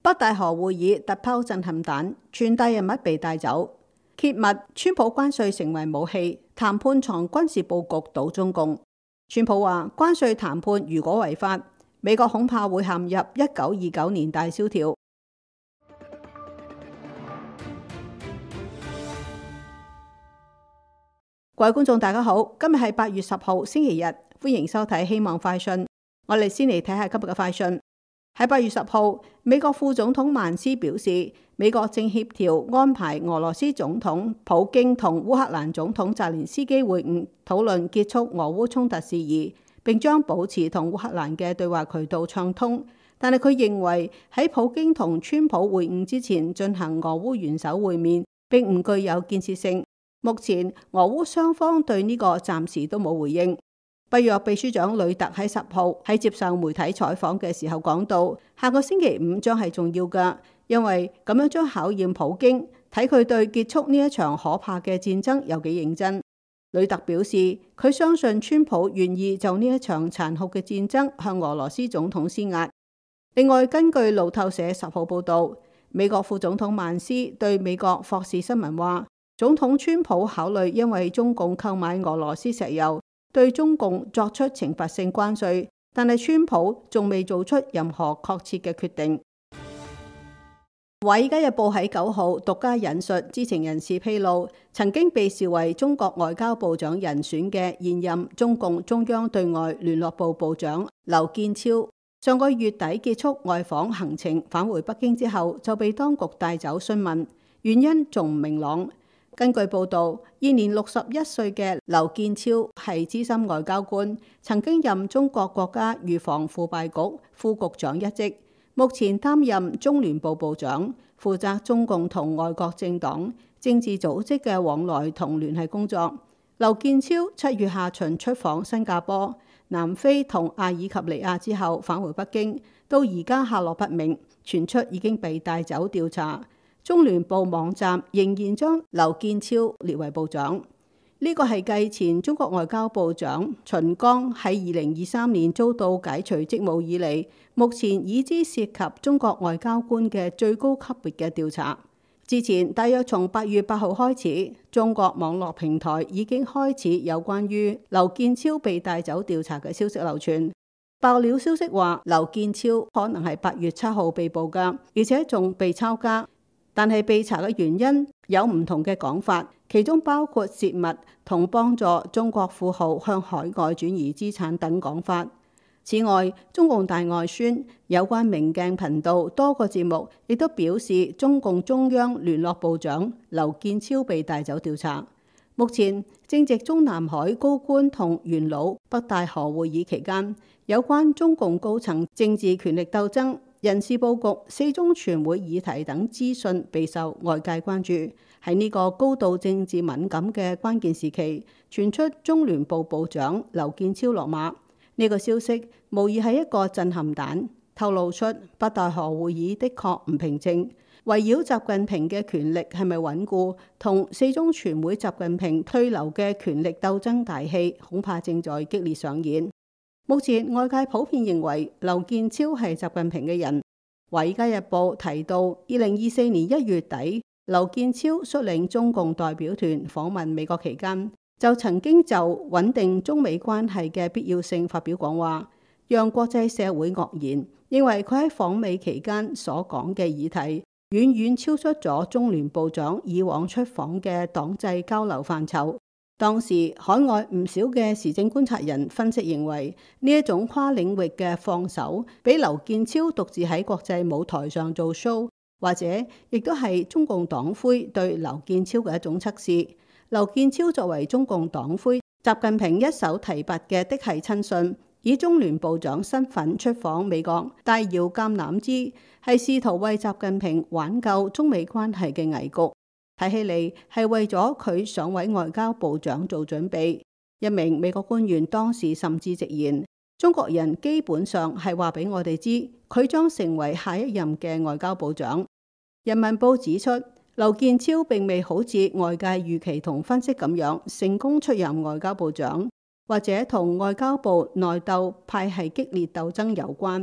北戴河會議突拋震撼彈，傳達人物被帶走。揭密川普關稅成為武器，談判藏軍事佈局倒中共。川普話關稅談判如果違法，美國恐怕會陷入1929年大蕭條。各位觀眾大家好，今日係8月10號星期日，歡迎收睇希望快訊。我哋先嚟睇下今日嘅快訊。喺8月10號，美國副總統曼斯表示，美國正協調安排俄羅斯總統普京同烏克蘭總統澤連斯基會晤，討論結束俄烏衝突事宜，並將保持同烏克蘭嘅對話渠道暢通。但係佢認為喺普京同川普會晤之前進行俄烏元首會面並唔具有建設性。目前俄烏雙方對呢個暫時都冇回應。北約秘書長呂特喺10號喺接受媒體採訪嘅時候講到，下個星期5將係重要㗎，因為咁樣將考驗普京，睇佢對結束呢一場可怕嘅戰爭有幾認真。呂特表示，佢相信川普願意就呢一場殘酷嘅戰爭向俄羅斯總統施壓。另外，根據路透社10號報導，美國副總統曼斯對美國霍士新聞話，總統川普考慮因為中共購買俄羅斯石油，對中共作出懲罰性關稅，但係川普仲未做出任何確切嘅決定。《華爾街日報》喺9號獨家引述知情人士披露，曾經被視為中國外交部長人選嘅現任中共中央對外聯絡部部長劉建超，上個月底結束外訪行程返回北京之後，就被當局帶走詢問，原因仲唔明朗。根據報導，現年61歲嘅劉建超係資深外交官，曾經任中國國家預防腐敗局副局長一職，目前擔任中聯部部長，負責中共同外國政黨、政治組織嘅往來同聯繫工作。劉建超7月下旬出訪新加坡、南非同阿爾及利亞之後返回北京，到而家下落不明，傳出已經被帶走調查。中聯部網站仍然將劉建超列為部長，呢個係繼前中國外交部長秦剛喺2023年遭到解除職務以嚟，目前已知涉及中國外交官嘅最高級別嘅調查。之前大約從8月8號開始，中國網絡平台已經開始有關於劉建超被帶走調查嘅消息流傳。爆料消息話，劉建超可能係8月7號被捕㗎，而且仲被抄家。但係被查嘅原因有唔同嘅講法，其中包括泄密同幫助中國富豪向海外轉移資產等講法。此外，中共大外宣有關明鏡頻道多個節目亦都表示，中共中央聯絡部長劉建超被帶走調查。目前正值中南海高官同元老北戴河會議期間，有關中共高層政治權力鬥爭、人事佈局、四中全會議題等資訊備受外界關注。喺呢個高度政治敏感嘅關鍵時期，傳出中聯部部長劉建超落馬，呢個消息無疑係一個震撼彈，透露出北戴河會議的確唔平靜，圍繞習近平嘅權力係咪穩固，同四中全會習近平推流嘅權力鬥爭大戲，恐怕正在激烈上演。目前外界普遍認為劉建超係習近平嘅人。《華爾街日報》提到，2024年1月底，劉建超率領中共代表團訪問美國期間，就曾經就穩定中美關係嘅必要性發表講話，讓國際社會愕然，認為佢喺訪美期間所講嘅議題遠遠超出咗中聯部長以往出訪嘅黨際交流範疇。當時海外唔少嘅時政觀察人分析認為，呢一種跨領域嘅放手，比劉建超獨自喺國際舞台上做 show， 或者亦都係中共黨魁對劉建超嘅一種測試。劉建超作為中共黨魁，習近平一手提拔嘅嫡系親信，以中聯部長身份出訪美國，帶搖橄欖枝，係試圖為習近平挽救中美關係嘅危局。睇起嚟係為咗佢上位外交部長做準備。一名美國官員當時甚至直言，中國人基本上係話俾我哋知，佢將成為下一任嘅外交部長。人民報指出，劉建超並未好似外界預期同分析咁樣成功出任外交部長，或者同外交部內鬥派系激烈鬥爭有關，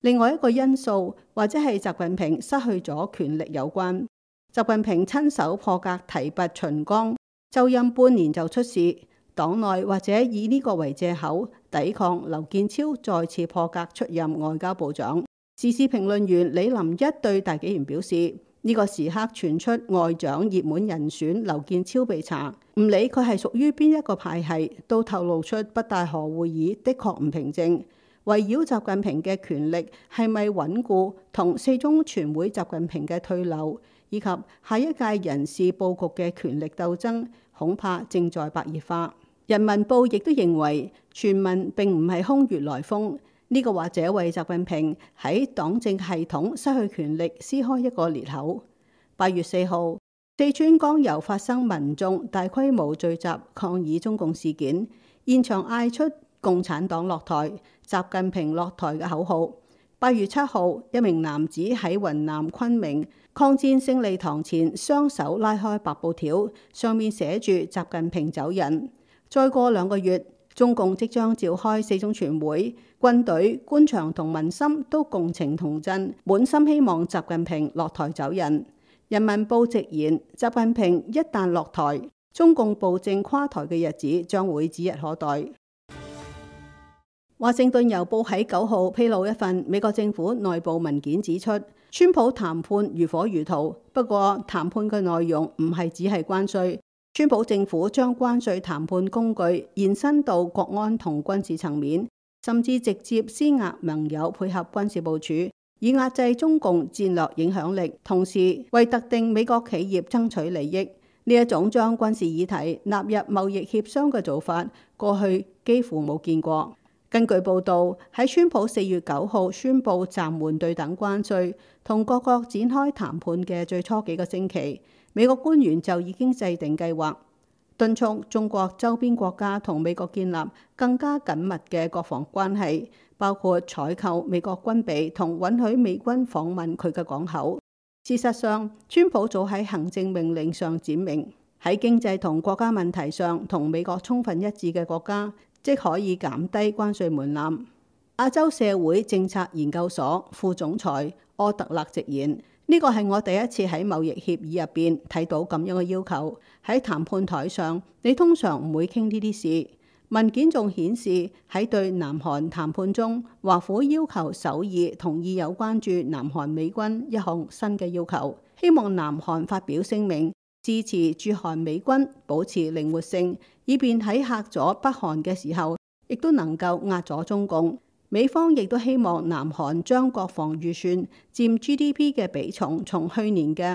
另外一個因素或者係習近平失去咗權力有關。習近平親手破格提拔秦剛，就任半年就出事，黨內或者以呢個為借口抵抗劉建超再次破格出任外交部長。時事評論員李林一對大紀元表示，呢個時刻傳出外長熱門人選劉建超被查，唔理佢係屬於邊一個派系，都透露出北戴河會議的確唔平靜。圍繞習近平嘅權力係咪穩固，同四中全會習近平嘅退流，以及下一屆人事佈局嘅權力鬥爭，恐怕正在白熱化。人民報亦都認為，傳聞並唔係空穴來風，呢個或者為習近平喺黨政系統失去權力撕開一個裂口。8月4號，四川江油發生民眾大規模聚集抗議中共事件，現場嗌出共產黨落台、習近平落台嘅口號。8月7號，一名男子喺雲南昆明抗戰勝利堂前雙手拉開白布條，上面寫住習近平走人。再過2個月，中共即將召開四中全會，軍隊、官場同民心都共情同振，滿心希望習近平落台走人。人民報直言，習近平一旦落台，中共暴政垮台嘅日子將會指日可待。華盛頓郵報喺9號披露一份美國政府內部文件，指出川普談判如火如荼，不過談判嘅內容唔係只係關稅。川普政府將關稅談判工具延伸到國安同軍事層面，甚至直接施壓盟友配合軍事部署，以壓制中共戰略影響力，同時為特定美國企業爭取利益。呢一種將軍事議題納入貿易協商嘅做法，過去幾乎冇見過。根據報導，喺川普4月9號宣布暫緩對等關稅，同各國展開談判嘅最初幾個星期，美國官員就已經制定計劃，敦促中國周邊國家同美國建立更加緊密嘅國防關係，包括採購美國軍備同允許美軍訪問佢嘅港口。事實上，川普早喺行政命令上展明，喺經濟同國家問題上同美國充分一致嘅國家，即可以減低關稅門檻。亞洲社會政策研究所副總裁柯特勒直言，呢個係我第一次喺貿易協議入邊睇到咁樣嘅要求。喺談判台上，你通常唔會傾呢啲事。文件仲顯示喺對南韓談判中，華府要求首爾同意有關駐南韓美軍一項新嘅要求，希望南韓發表聲明，支持駐韓美軍保持靈活性，以便喺嚇咗北韓嘅時候，亦都能夠壓咗中共。美方亦都希望南韓將國防預算佔 GDP 嘅比重從去年嘅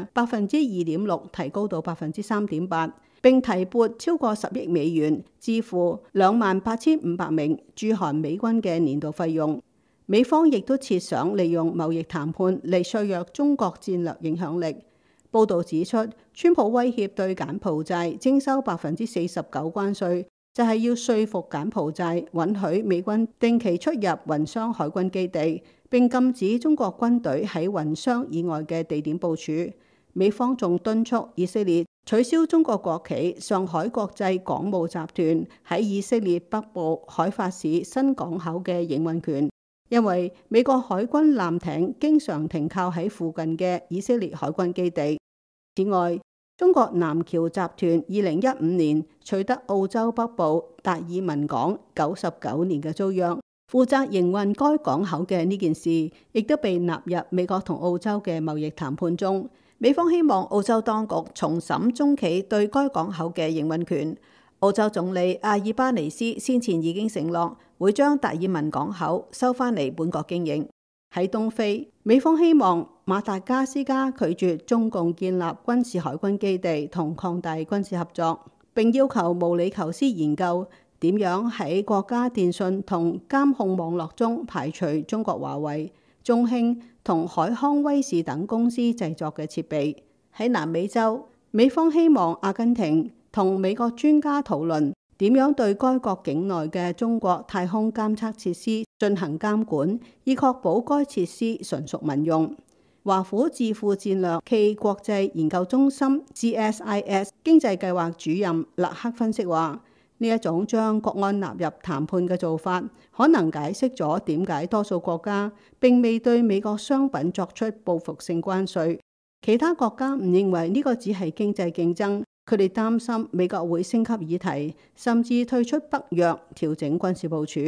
2.6%提高到3.8%，並提撥超過10億美元支付28,500名駐韓美軍嘅年度費用。美方亦都設想利用貿易談判嚟削弱中國戰略影響力。報導指出，川普威脅對柬埔寨徵收49%關稅，就係要說服柬埔寨允許美軍定期出入雲商海軍基地，並禁止中國軍隊喺雲商以外嘅地點部署。美方仲敦促以色列取消中國國企上海國際港務集團喺以色列北部海法市新港口嘅營運權，因為美國海軍艦艇經常停靠喺附近嘅以色列海軍基地。此外，中國南橋集團2015年取得澳洲北部達爾文港99年嘅租約，負責營運該港口嘅呢件事，亦都被納入美國同澳洲嘅貿易談判中。美方希望澳洲當局重審中企對該港口嘅營運權。澳洲總理阿爾巴尼斯先前已經承諾會將達爾文港口收返嚟本國經營。喺東非，美方希望馬達加斯加拒絕中共建立軍事海軍基地同擴大軍事合作，並要求毛里求斯研究點樣喺國家電信同監控網絡中排除中國華為、中興同海康威視等公司製作嘅設備。喺南美洲，美方希望阿根廷同美國專家討論點樣對該國境內嘅中國太空監測設施進行監管，以確保該設施純屬民用。華府智庫戰略暨國際研究中心 GSIS 經濟計劃主任勒克分析話， 呢一種將國安納入談判嘅做法，可能解釋咗點解多數國家並未對美國商品作出報復性關稅。其他國家唔認為呢個只係經濟競爭，佢哋擔心美國會升級議題，甚至退出北約，調整軍事部署。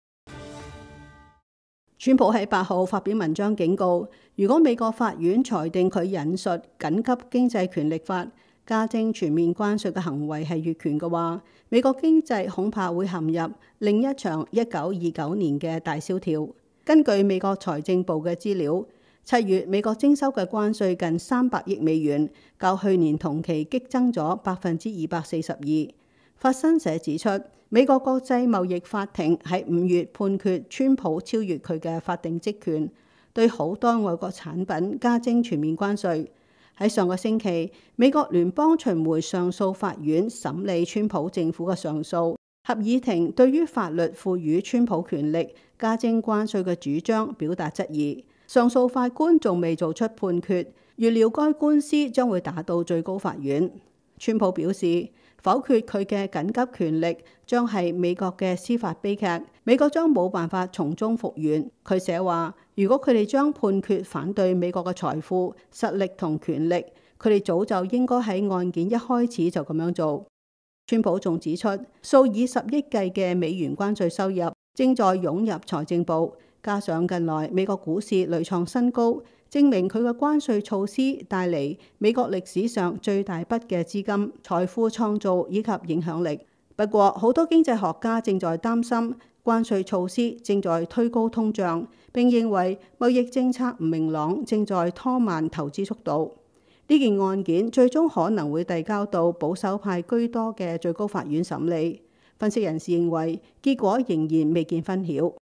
川普喺8號發表文章警告，如果美國法院裁定佢引述緊急經濟權力法加徵全面關稅嘅行為係越權嘅話，美國經濟恐怕會陷入另一場1929年嘅大蕭條。根據美國財政部嘅資料，7月美國徵收嘅關稅近300億美元，較去年同期激增咗242%。法新社指出，美國國際貿易法庭喺5月判決川普超越佢嘅法定職權，對好多外國產品加徵全面關稅。喺上個星期，美國聯邦巡迴上訴法院審理川普政府嘅上訴，合議庭對於法律賦予川普權力加徵關稅嘅主張表達質疑。上訴法官仲未做出判決，預料該官司將會打到最高法院。川普表示，否決佢嘅緊急權力將係美國嘅司法悲劇，美國將冇辦法從中復原。佢寫話，如果佢哋將判決反對美國嘅財富、實力同權力，佢哋早就應該喺案件一開始就咁樣做。川普仲指出，數以10億計嘅美元關稅收入正在湧入財政部，加上近來美國股市屢創新高，證明佢嘅關稅措施帶嚟美國歷史上最大筆嘅資金、財富創造以及影響力。不過，好多經濟學家正在擔心關稅措施正在推高通脹，並認為貿易政策唔明朗，正在拖慢投資速度。呢件案件最終可能會遞交到保守派居多嘅最高法院審理。分析人士認為，結果仍然未見分曉。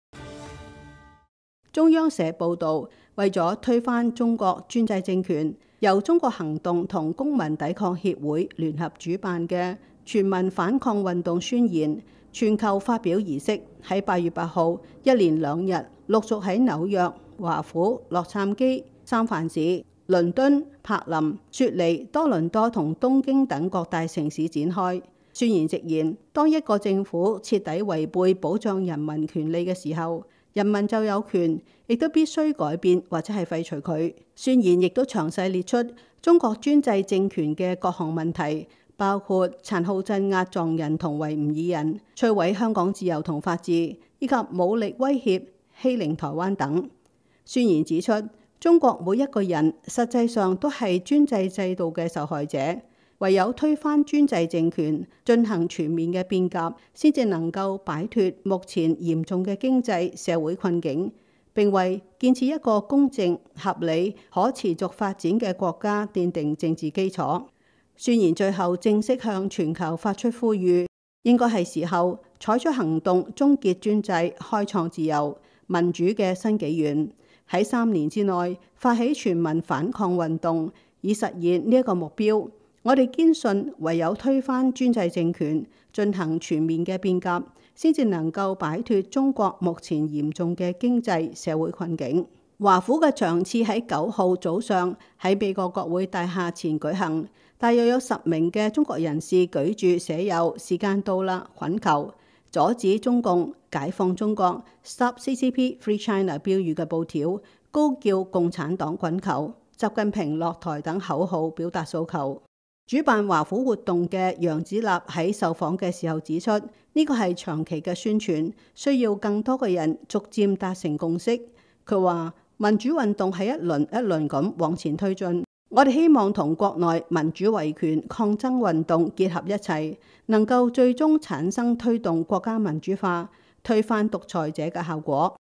中央社報導，為咗推翻中國專制政權，由中國行動同公民抵抗協會聯合主辦嘅全民反抗運動宣言全球發表儀式喺8月8號一連2日陸續喺紐約、華府、洛杉磯、三藩市、倫敦、柏林、雪梨、多倫多同東京等各大城市展開。宣言直言，當一個政府徹底違背保障人民權利嘅時候，人民就有權，亦都必須改變或者係廢除佢。宣言亦都詳細列出中國專制政權嘅各項問題，包括殘酷鎮壓藏人同維吾爾人、摧毀香港自由同法治，以及武力威脅、欺凌台灣等。宣言指出，中國每一個人實際上都係專制制度嘅受害者。唯有推翻專制政權，進行全面嘅變革，先至能夠擺脫目前嚴重嘅經濟社會困境，並為建設一個公正、合理、可持續發展嘅國家奠定政治基礎。宣言最後正式向全球發出呼籲，應該係時候採取行動，終結專制，開創自由民主嘅新紀元。喺3年之內發起全民反抗運動，以實現呢一個目標。我哋堅信，唯有推翻專制政權，進行全面嘅變革，先至能夠擺脫中國目前嚴重嘅經濟社會困境。華府嘅場次喺9號早上喺美國國會大廈前舉行，大約有10名嘅中國人士舉住寫有時間到啦滾球、阻止中共、解放中國、Stop CCP Free China 標語嘅布條，高叫共產黨滾球、習近平落台等口號，表達訴求。主辦華府活動嘅楊子立喺受訪嘅時候指出，呢個係長期嘅宣傳，需要更多嘅人逐漸達成共識。佢話民主運動係一輪一輪咁往前推進，我哋希望同國內民主維權抗爭運動結合一齊，能夠最終產生推動國家民主化、推翻獨裁者嘅效果。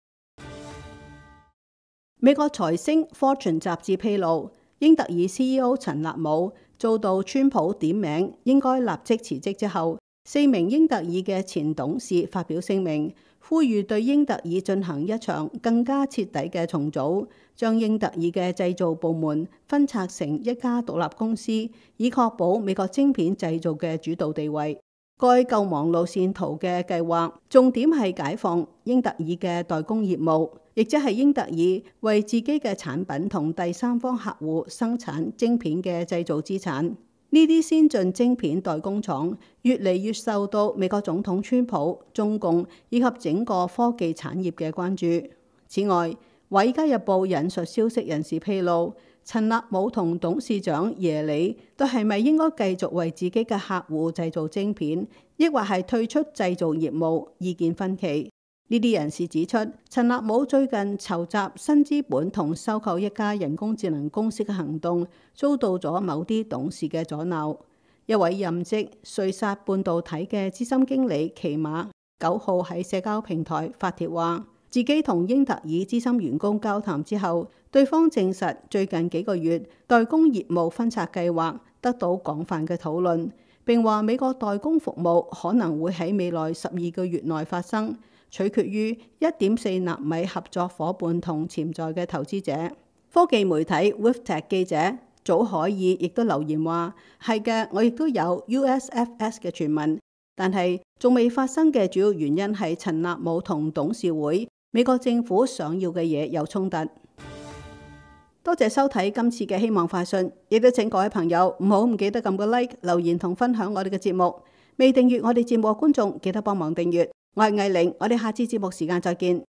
美國財星 Fortune 雜誌披露，英特爾 CEO 陳立武遭到川普點名應該立即辭職之後，4名英特爾嘅前董事發表聲明，呼籲對英特爾進行一場更加徹底嘅重組，將英特爾嘅製造部門分拆成一家獨立公司，以確保美國晶片製造嘅主導地位。該救亡路線圖嘅計劃重點係解放英特爾嘅代工業務，亦即係英特爾為自己嘅產品同第三方客戶生產晶片嘅製造資產。 呢啲先進晶片代工廠越嚟越受到美國總統川普、中共以及整個科技產業嘅關注。此外，《華爾街日報》引述消息人士披露，陳納姆同董事長耶里對係咪應該繼續為自己嘅客戶製造晶片，抑或係退出製造業務，意見分歧。呢啲人士指出，陳納姆最近籌集新資本同收購一家人工智能公司嘅行動，遭到咗某啲董事嘅阻撓。一位任職瑞薩半導體嘅資深經理奇馬9號喺社交平台發帖話，自己同英特爾資深員工交談之後，對方證實最近幾個月代工業務分拆計劃得到廣泛嘅討論，並話美國代工服務可能會喺未來12個月內發生，取決於1.4納米合作伙伴同潛在嘅投資者。科技媒體 Wavtech 記者祖海爾亦都留言話：係嘅，我亦都有 USFS 嘅傳聞，但係仲未發生嘅主要原因係陳納姆同董事會、美國政府想要嘅嘢有衝突。多謝收睇今次嘅希望快訊，亦都請各位朋友唔記得撳個 like、留言同分享我哋嘅節目。未訂閱我哋節目嘅觀眾記得幫忙訂閱。我係藝玲，我哋下次節目時間再見。